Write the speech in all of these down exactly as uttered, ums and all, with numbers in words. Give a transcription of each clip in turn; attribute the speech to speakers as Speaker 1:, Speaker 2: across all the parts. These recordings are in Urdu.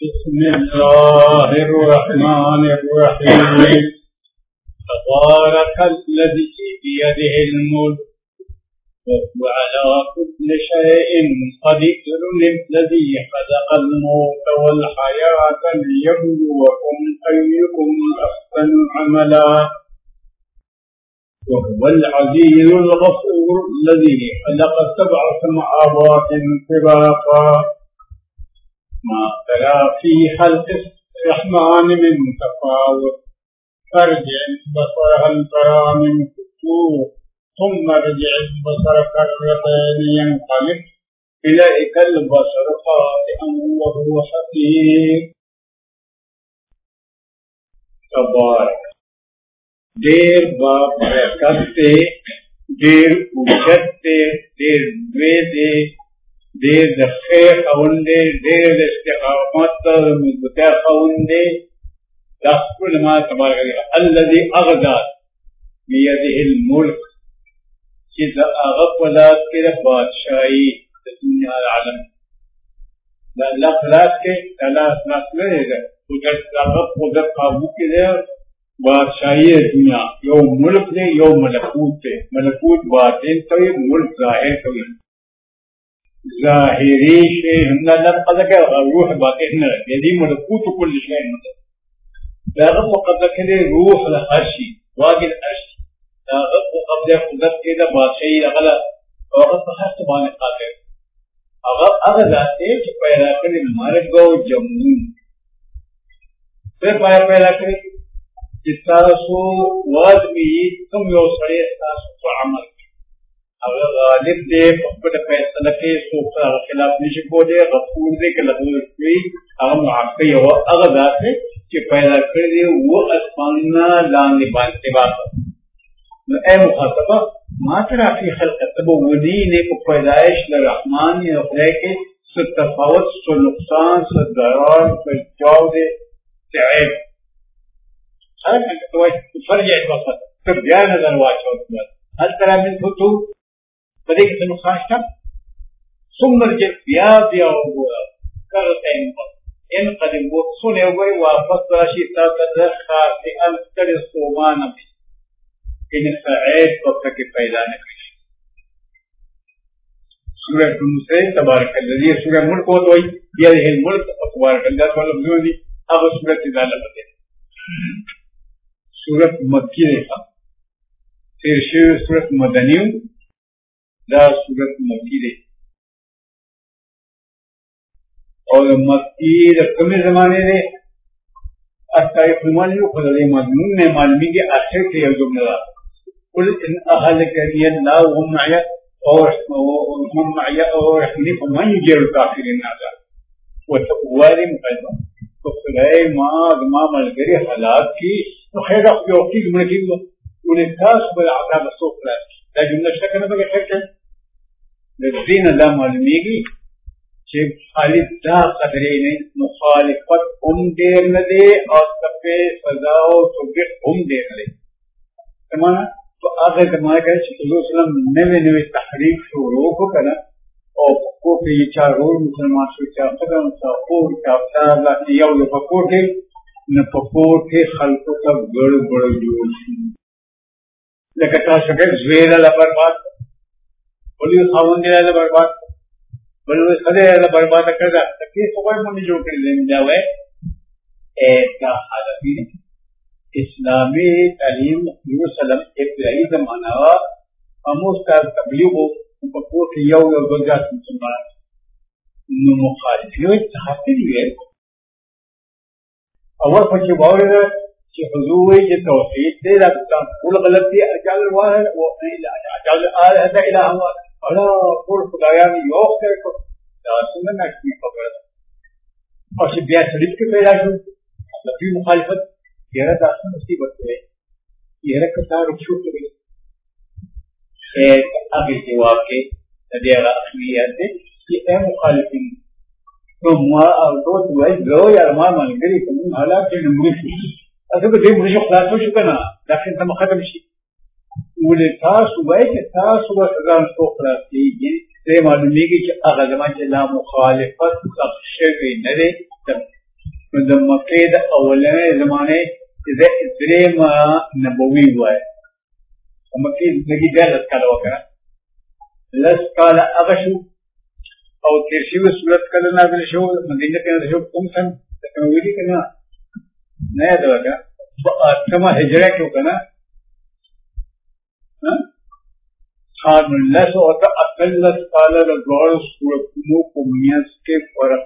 Speaker 1: بسم الله الرحمن الرحيم. تبارك الذي بيده الملك وهو على كل شيء قدير. الذي خلق الموت والحياة ليبلوكم أيكم أحسن عملا وهو العزيز الغفور. الذي خلق سبع سماوات طباقا ما ترى في خلق الرحمن من تفاوت فارجع البصر هل ترى من فطور ثم ارجع البصر كرتين ينقلب إليك البصر خاسئا وهو حسير. تبارک دیر با برکت دے، دیر اجت دے، دیر دوے دے، دیر دخیر خون دے، دیر استقامت مدبتا خون دے. دخل ما تبارک اللہ الذي اغداد بیده الملک چیز اغب ولاد کے بادشاہی دنیا العالم. اللہ خلاص کے اللہ خلاص میں دے گا قدرت اغب قدرت قابو کے دے بادشاہی دنیا. یو ملک دے یو ملکوت دے. ملکوت باطن توی، ملک ظاہر توی. ظاہری شے ہم اللہ قدر کے روح باطن نہ یعنی ملکوت کل شے مطلب لاغب قدر کے روح الحرشی واجد الحرشی لاغب قدر قدرت کے دا بادشاہی اغلا وقت حس بانے قادر اغب اغلا ایک پیدا کرے مارک گو جمعون پھر پایا پیدا کرے جتاسو وادمی تم یو سڑے تاسو تو عمل اگر غالب دے فقط فیصلہ کے سوکھا خلاف نشکو دے غفور دے کہ لغور کوئی اگر معاقی ہو اگر ذات ہے کہ پیدا کر دے وہ اسماننا لانے بانتے باتا. اے مخاطبہ ما ترا فی خلقت تبو ودینے کو پیدائش لرحمان یا خلے کے سو تفاوت سو نقصان سو ضرار سو جاو دے تعیب خلق میں توجہ فرجع وقت پھر بیا نظر واچھو ہل ترا من فتو بدے کے نقصان تھا سمر جب بیا بیا ہوا کرتے ہیں ان قدم وہ سنے ہوئے واپس راشی تا قدر خاصی انتر سومان بھی ان سعید وقت کے پیدا نکلی. سورہ دوسرے تبارک الذی سورہ ملک ہو تو یہ ہے ملک تبارک اللہ تعالی بزرگی. اب سورہ تزالہ بتے سورہ مکی ہے پھر شیر سورہ مدنیوں دا سورت مکی دے اور مکی رقمی زمانے دے تاریخ المعلوم خدا دے مضمون میں معلومی کے آخر کے یوزم نظر قل ان اہلک لی اللہ وهم معیا وهم معیا ورحمنی فمن یجیر الکافرین نازا وتقواری مقیدہ تو خدای ما ما ملگری حالات کی تو خیر اخبی وقتی زمانکی دو انہیں تاس بالعذاب الصوف لا لا جملہ شکر نبگا خیر کن لذین اللہ معلومیگی کہ خالد دا قدرین مخالفت ہم دیر ندے اور سپے سزاو سبق ہم دیر ندے. سمانا تو آخر زمانہ کہا کہ حضور صلی اللہ علیہ وسلم نوے نوے تحریک شروع کو کرنا اور کو کہ یہ چار رول مسلمان شو چار قدم ساپور چاپتا اللہ کی یو لفکور کے نفکور کے خلقوں کا گڑ گڑ جوش لکتا شکر زویر اللہ برباد بلی خاون دے اللہ برباد بلی خدے اللہ برباد کردہ تکی سوائے منی جو کر لیں جاوے ایسا حالتی اسلامی تعلیم حضور صلی اللہ علیہ وسلم ابتدائی زمانہ ہموس کا تبلیغ بکور کی یو یو گلجات مسلمان مخالف یہ اتحاتی دیئے اول پچھے باوری دا کہ حضور یہ توحید دے رکھتا کل غلطی اجال الواحد وہ اجال الالہ الہ ہوا اللہ کل خدایانی یوگ کرے کو سنن اکمی خبر اور سے بیان شریف کے پیدا شو لفی مخالفت یہ رہا داستان مصیبت ہے یہ رہا کتا رکشو کرے خیر آگے جواب کے ندیارہ اخمیت ہے کہ اے مخالفین تو دو دوائی دو یا رمان مانگری تمہیں حالات کے نمبر شو اگر تو دے مجھے خلاص ہو چکا نا لیکن تم ختم شی مجھے تاس ہوئے کہ تاس ہوئے سزان کو خلاص کی گئی دے معلومی کی کہ اگر زمان چلا مخالفت سب شیفی نرے د مکې د اولنۍ زمانې درېیم نبوي ووایه په مکې زندګي بیا لس کاله وکړه لس کاله هغه شو او تېر شوي صورت کله نازل شو مدینه کې نازل شو کوم سن لکه مې ویلي که نه نه یاده وکړه په اتمه هجره کې وکړه نه خان لس او اتلس کاله د دواړو صورتونو په منځ کې فرق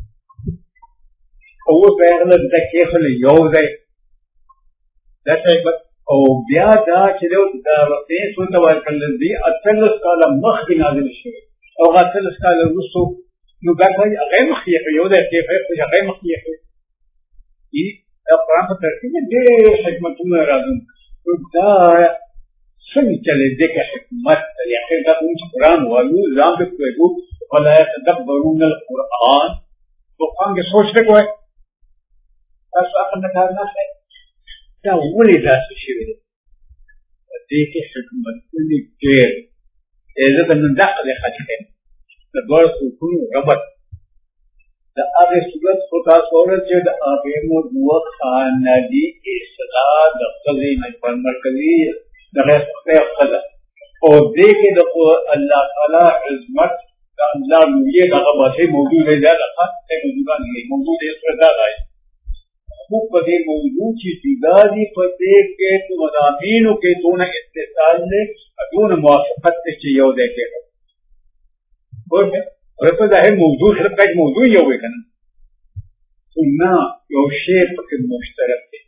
Speaker 1: او اوس به یې هغه زده کېښلی یو ځای دا صحیح او بیا دا چې دی دا وقتې څو ته ورکړل دي اتلس کاله مخکې نازل شوي او هغه اتلس کاله وروستو نو دا کار هغه یې مخکې یې کړی یو ځای پرېښی خو هغه یې مخکې یې کړی دا قرآن په ترتیب کې ډېر حکمتونه راځي نو دا څنګه چلېدی که حکمت دی اخر دا کوم چې قرآن وایو ځان پرې پوهېږو ولا یتدبرون القرآن تو قرآن کې سوچ نه کوئ تاسو عقل نه کار نه اخلئ دا ولې داسې شوي دی په دې کې حکمتونه ډېر دی زه د نن دقه دی خط ښیم د دواړو صورتونو ربط د هغې صورت خو تاسو اورئ چې د هغې موضوع خانګي اصلاح د ښځې مجبور مرکزي دغه خدای ښځه او دې کې د الله تعالی عظمت د الله لویې دغه باسي موضوع دی دا د خط دی موضوع نه موضوع دی سره دا دی خوب په دې موضوع چې جدا دي په دې کې تو مضامینو کې دونه اتصال دی دونه موافقت دی چې یو دی کې ورته ورته دا هي موضوع خلک باید موضوع یو وي کنه خو نه یو شی پکې مشترک دی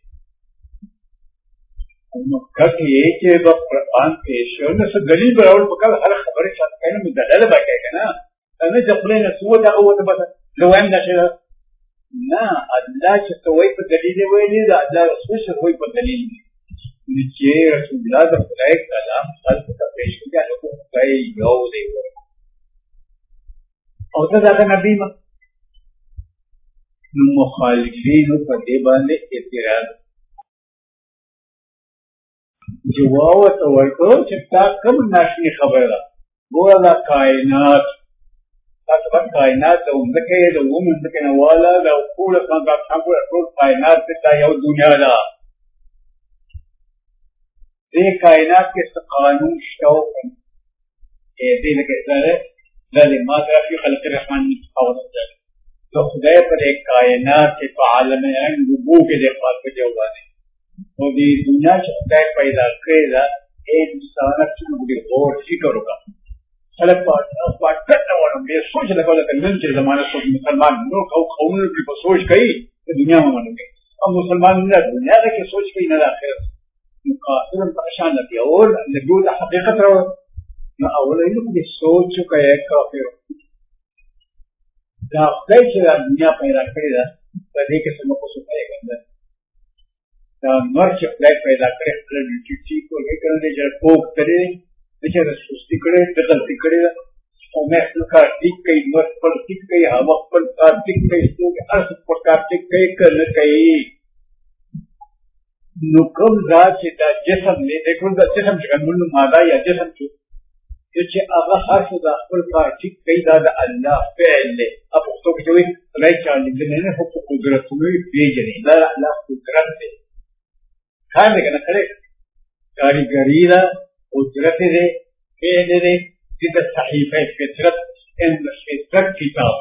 Speaker 1: نو کله چې په قرآن کې شو نو څه دلیل راول په کله هر خبره چې کنه مدلل به کوي کنه نه ځپلنه سو دا او ته بس لو هم دا شي نه الله چې توي په دلیل ویلي دا الله رسول څه وي په دلیل چې رسول الله د خدای کلام خلق ته پیش کړي نو خدای یو دی او ته دا نبی ما نو مخالفین په دې باندې اعتراض جواب ورکړو چې تا کوم ناشنی خبره ده ګوره دا کائنات تاسو په کائنات د ځمکې د ومن ځمکې نه والا د ټول څنګه څنګه ټول کائنات ته یو دنیا ده دې کائنات کې څه قانون شته او دې لکه سره د ما فی خلق الرحمن متفاوت ده نو خدای پر کائنات کې په عالم رنګ وو کې د خپل په جوابانه او دې دنیا چې خدای پیدا کړی دا انسان چې موږ غور فکر وکړو خلک په پټه ورم به سوچ لګول کله چې زمانه څو مسلمان نو او قومونه په سوچ کوي د دنیا باندې او مسلمان نه دنیا کې سوچ کوي نه اخر نو قاصد پریشان دي او د وجود حقیقت راو نو اول یې دې سوچ کوي کافر دا خدای چې دنیا پیدا کړی دا په دې کې څه مو څه کوي ګنده دا نور چې خدای پیدا کړی خپل ډیوټي کوي کړل دې چې پوک کړي چې رسوستی کړي د غلطي کړي او مې خپل کار ټیک کوي نور خپل ټیک کوي هغه خپل کار ټیک کوي چې هر څه په کار ټیک کوي کړل کوي نو کوم ذات چې دا جسم نه دی کوم دا جسم چې کوم ماده یا جسم چې هغه هر څه د خپل کار ټیک کوي دا د الله فعل دی په پښتو کې وایي لای چاله دې نه هو په قدرتونو پیژني دا الله قدرت دی کار نه کنه کړي کاریګری دا قدرت دے فعل دے جد صحیفہ فطرت ان فطرت کتاب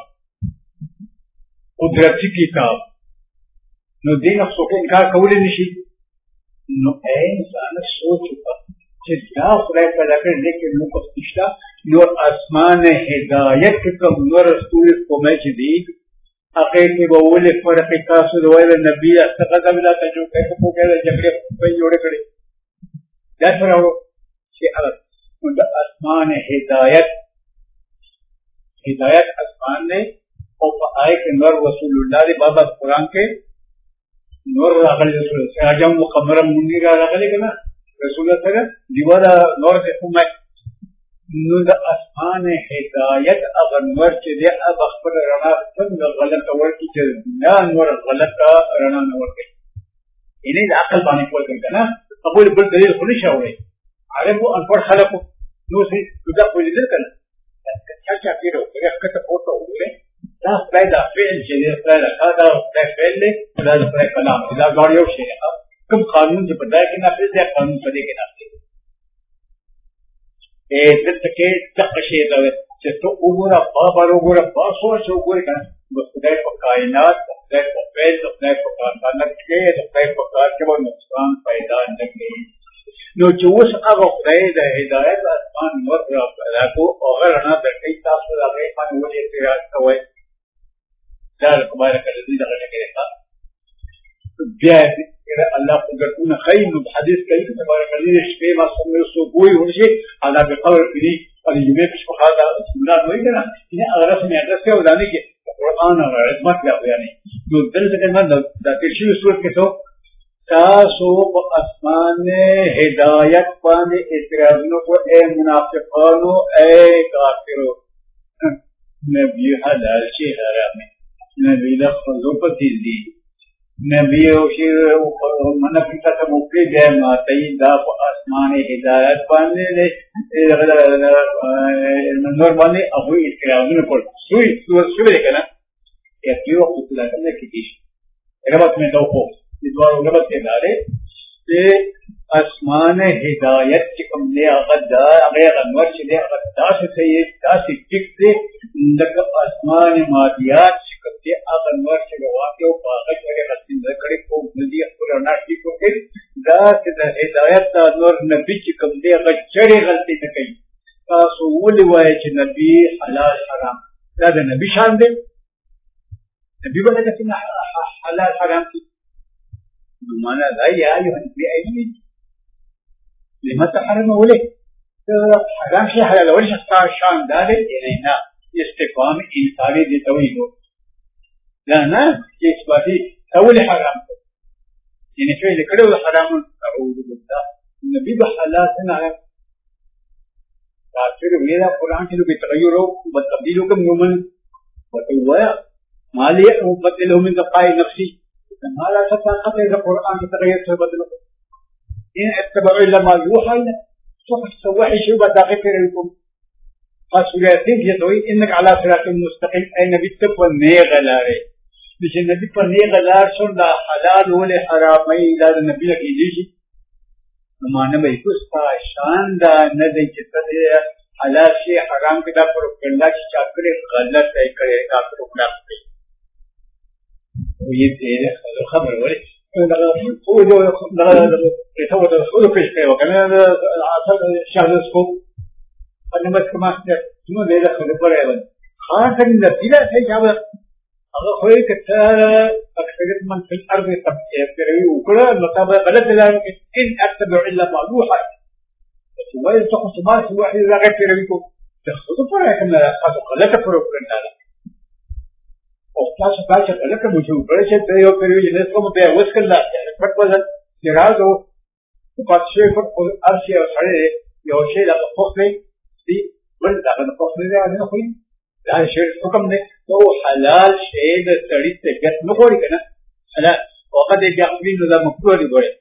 Speaker 1: قدرتی کتاب نو دین اخصو کے انکار کولی نشی نو اے انسان سوچ چکا کہ دا خدای پیدا کر لیکن موقف نشتا نور اسمان ہدایت کم نور رسول قومی جدید اقیر کی بول فرق کاسو دوائل نبی استقاضا ملا تجو کئی کو کہہ جگڑے پہن جوڑے کرے جیسے رہو کہ اسمان ہدایت ہدایت اسمان نے اور آئے کہ نور رسول اللہ دے بابا قرآن کے نور راغلی رسول اللہ سراجم و قمرم منیر راغلی کنا رسول اللہ صلی اللہ دیوارا نور سے خمائے نور اسمان ہدایت اگر نور چی دے اب اخبر رنا سنگ غلط ورکی چی دنیا نور غلط رنا نور کی انہیں دا عقل بانے کول کرتا نا قبول بل دلیل خلی شاوئے عربو انپڑ خلقو نو سی جدا کوئی دل کرنا کیا کیا پیرو کرے اخکتا فوٹو ہوئے دا خدای دا فعل دې خدای راکا دا خدای فعل دی دا خدای کلام دا ډول یو شی دی. کوم قانون چې په ځای کې نافذ دی قانون په دې کې نافذ دی. ا دلته کې دغه شی دا چې ته وګوره بابا وګوره تاسو چې وګورئ کنه د خدای په کائنات د خدای په فعل د خدای په کار باندې کې د خدای په کار کې به نقصان پیدا نه کړي. نو چې اوس هغه خدای د هدایت اسمان نور را پیدا کو او هغه رڼا درکړي تاسو هغه باندې ولې اعتراض کوئ؟ دا مبارک الذي دغه کې بیا الله قدرتونه خیر نو حدیث کوي چې مبارک الذي شپې ما سمې سو کوی ورشي على بقول دې او دې په څه خاطر الله نو یې نه نه هغه رسمي هغه څه ودانې کې قرآن او عظمت لا بیانې. نو دلته کې نه د تشریح صورت کې څو تاسو په اسمان هدایت باندې اعتراضونه کو اے منافقانو اے کافرو نبی حلال شي حرام نبی له خپل په دي نبی او شي منافق ته موکي دی ماته دا په اسمان هدایت باندې نور باندې ابو اعتراضونه کول سوی سوی کنه یو وخت لا کنه کیږي ربط میں دو کو دوار ربط کے دارے کہ اسمان ہدایت کی کم نے اغدا غیر انور چلے اغدا سے سید دا سے ٹک سے لک اسمان مادیات شکل سے اغنور چلے واقع و باغش وغیر حسن ذکر کو ندی قرآن کی کو کہ دا سے ہدایت دا نور نبی کی کم نے اغد چڑے غلطی نکی تاسو ولی وائے چھ نبی حلال حرام دا دا نبی شان دے نبی بنا کسی حلال حرام کی مانا لا يا أيها النبي أيها لما تحرم وليه حرام شيء حلال ولا شيء شان ذلك إلينا استقام إنساني دي تويله لا نا إثباتي أول حرام يعني شيء ذكره حرام أعوذ بالله النبي بحالاتنا كافر ويلا قرآن كله بتغيره وتبديله كم يومن وتويا ما لي أبدله من دقائق نفسي ما لا تطاقت إذا القرآن تتغير تبدله إن اتبعوا إلا ما يوحى سوف تسوحي شو بداخل لكم خاصياتين يدوي إنك على صراط مستقيم أي نبي تقوى نيغلاري مش النبي تقوى نيغلار شو لا حلال ولا حرام أي لا النبي لك يجيشي وما نبي كستا شان دا ندي جتده حلال شيء حرام كده فرق الله شاكر غلط أي كره كافر وكافر ويدي الخبر ولي هو جو يتوه تدخله في شيء وكان شهر السكوب أنا بس كمان شنو ده يدخل برا خاصة إن الدولة هي جابة هذا خوي كتير أكثر من في الأرض تبتدي وكله نتابع بلد لا إن أتبع إلا ما يوحى سواء يتوه سواء سواء إذا غير تريكم تدخلوا برا كنا خاصة لا تفرقوا كنا او تاسو باید لکه موجود کړئ چې ته یو پیریو جنس کوم بیا اوس کله پټ وځل چې راځو په پاتې په ارشي او سره یو شی لا خوښې دي ول دا نه خوښې نه نه خو دا شی حکم نه او حلال شی د سړی ته ګټ نه کوي کنه حلال وقد يقبل ذا مكروه دی ګوره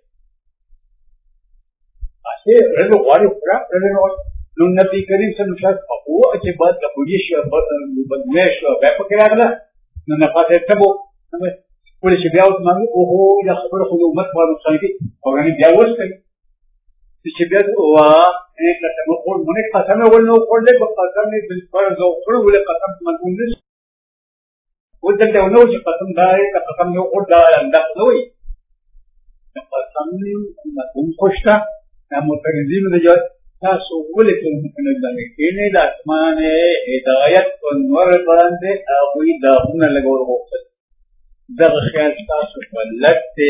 Speaker 1: اسی رنګ واري پورا رنګ نو نبی کریم صلی الله علیه وسلم او چې بعد د پولیس او بدمعش او په کې راغله نو نه پاتې تبو ولې چې بیا اوس مې او هو یا خبر خو امت باندې څنګه او غني بیا وځي چې بیا وا نه کته مو خپل مونږه قسم ولنو خپل دې په قسم نه بل پر زو خپل ولې قسم منون دي ودلته نو چې قسم دای ته قسم نو او دا انده نوې قسم نه کوم خوشتا نو ترځینو د جوړ تاسو ولې کوم کنه باندې کینه د اسمانه هدایت او نور باندې او دا هم لګور وخت دغه خیال تاسو ولته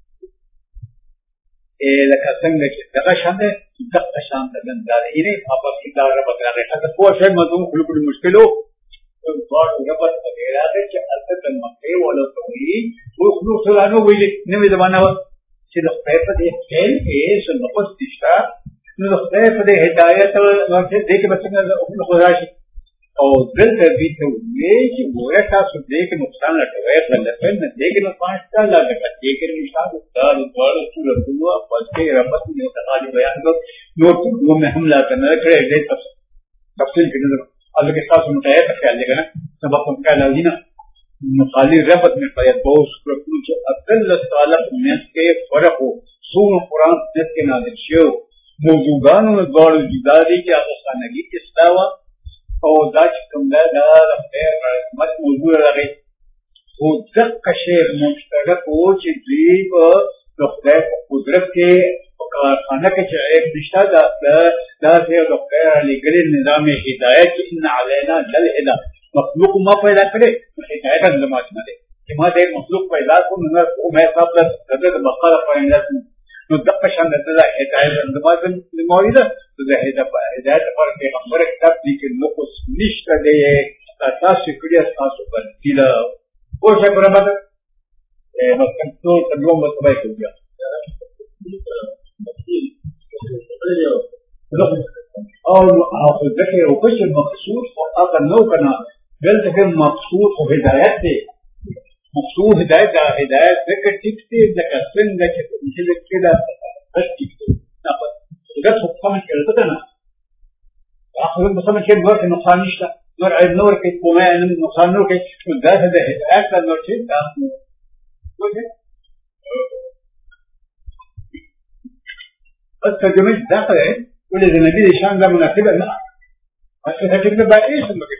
Speaker 1: ا لکه څنګه چې دغه شانه دغه شانه ګندار یې په پاتې دا ربط راغی هغه په شی مزوم خلق مشکلو او ځوړ ربط وغیرہ چې البته مکه ولا توي او خلق سره نو ویل نوې زمانہ چې د خپل په دې فعل کې څه نقص دشتا نو د خپل په دې هدایت ورته دې کې بچنه خپل خدای او دلته دې ته وایي چې ګوره تاسو دې کې نقصان راټوي بلکې نه دې کې نقصان شته لا دې کې نقصان وکړ او ټول صورتونو په کې ربط یو تقاضا بیان کړ نو ټول مه حمله کنه کړې دې تفصیل کې نه اله کې تاسو متعهد خیال لګنه سبب کوم کله دینه مخالی ربط میں قید بوس رکھنو چھ اقل تعلق نیت کے فرق ہو سون قرآن نیت کے نازل شو موضوعانو میں دوڑ جدادی کی آسانگی استاوا اور دا چکم دا دا خیر رحمت موضوع رہے وہ دق شیر مشترک ہو چھ دیب دخدای قدرت کے کارخانہ کے چھ ایک رشتہ دا دا سے دخدای علی گلی نظام ہدایت ان علینا جل ہدا مخلوق ما پیدا کرے ہدایت اندماج نہ دے جما دے مخلوق پیدا کو نہ وہ میں صاحب کا حضرت بقرہ پڑھنا نو دق شان دا ہدایت اندماج موجود تو ہدایت ہدایت پر پیغمبر کتاب دی کہ نو کو نشتا دے اساس کڑی اساس پر دلا وہ سے برابر اے مطلب تو تلو مطلب ہے کیا اور اخذ ذکر وقش المخصوص واقل نو کنا بل تکن مقصود و ہدایت دے مقصود ہدایت دا ہدایت ذکر ٹکتے لکا سن لکا انشاء کدا بس ٹکتے اگر سب سمجھ کے لگتا نا آخر سمجھ کے نور کے نقصان نشتا نور عید نور کے قومے نقصان نور کے ذات دا ہدایت دا نور چھے دا نور چھے بس ترجمہ داخل ہے ولی نبی شان دا مناسب ہے نا اچھا تکن دا باقی سمجھ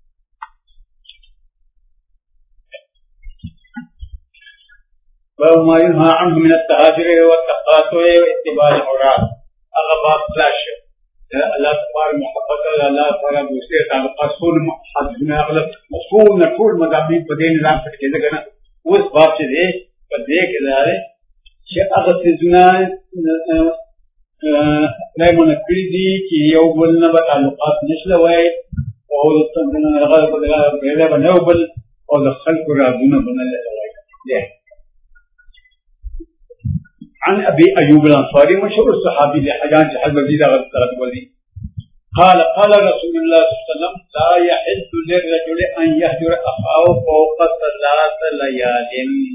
Speaker 1: وما ينهى عنه من التهاجر والتقاطع واتباع العراة أغبار فلاش الله تبارك محبت الله تبارك دوسرے تعلقات سول حضرنا اغلب اصول نقول مذابين بدين نظام پر کہتے گنا اس باب سے دے پر دیکھ رہے کہ اغسزنا نائمون کردی کہ یو بلنا بتعلقات نشلوائے اور غلق بغیر بنوبل اور خلق رابونا بنا لے عن ابي ايوب الانصاري مشهور الصحابي لحجان جهل مزيد غلط قال قال رسول الله صلى الله عليه وسلم لا يحل للرجل ان يهجر اخاه فوق ثلاث ليال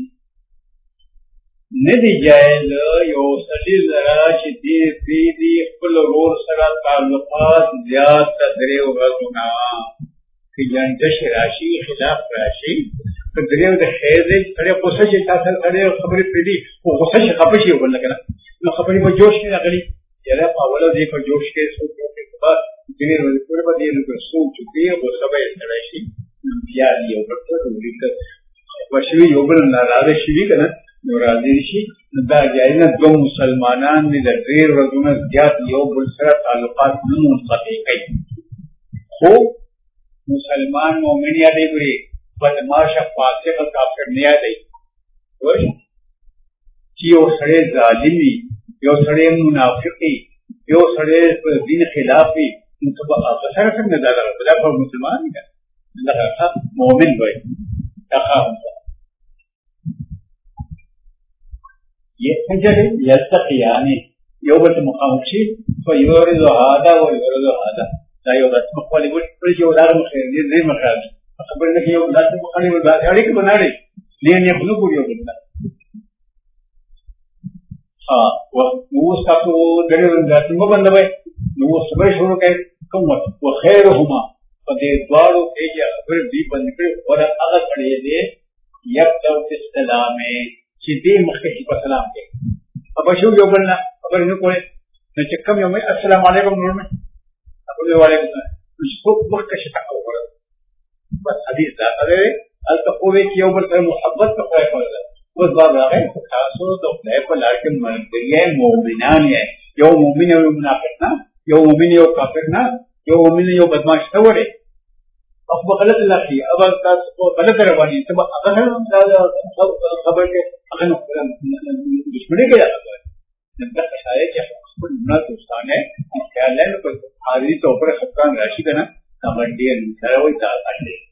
Speaker 1: ندی جائز یو سړي لرا چې دې دې خپل ورور سره تعلقات زیات درې ورځونه کې جنجش راشي خلاف راشي دریو د خیر دې سره غوسه چې تاسو سره خبرې پېدي او غوسه چې خپه شي ول کنه نو خبرې په جوش کې راغلي یاره په اوله دې په جوش کې سوچ کې بعد دې ورځې په بعد دې نو سوچ کې غوسه به سره شي بیا یو ورته ولیکه وشوي یو بل ناراضه شي کنه نو راضي شي دا جایز دو مسلمانان دې د ډېر ورځې زیات یو بل سره تعلقات نه منقطع کوي خو مسلمان مؤمن یا دې ګوري بدماش فاسق کافر نیا دی وای چې یو سړی ظالمي یو سړی منافقي یو سړی په دین خلافي نو په هغه سره څنګه دا راځي دا مسلمان دی دا مؤمن وای دا یہ څنګه یستقیانی یو بل مخامخ شي په یو ورځ هادا او یو ورځ هادا دا یو د خپل وړي یو دار مخیر دې نه مخال خبر نہیں یہ ذات مخالف گاڑی کو بنا رہی لیکن یہ خلق ہو گیا ہاں وہ اس کا تو گڑے ذات میں بند ہے وہ صبح شروع کر کم وہ خیرهما فدی دوارو کہ یہ خبر بھی بند کر اور اگر پڑھے دے یک تو السلام سیدھی مخکې په سلام کې اب شو جو بلنا خبر نه کوي نو چې کوم یو السلام علیکم نور میں ابو علیکم السلام اس کو مخکې شتا خبر بس حدیث دا کرے التقوی کی اوپر سے محبت کا کوئی فائدہ اس بار راغے خاصو تو خدای کو لار کے مرتبہ مومنان ہے یو مومن یو منافق نہ یو مومن یو کافر نہ یو مومن یو بدمعش نہ وڑے اب غلط اللہ کی اب کو غلط روانی تب اگر خبر کے اگر دشمنی کے جاتا ہے جب ہے کہ نہ دوستان ہے خیال ہے کوئی حاضری تو اوپر خطران راشی کا نا کمنڈی ہے ہوئی تا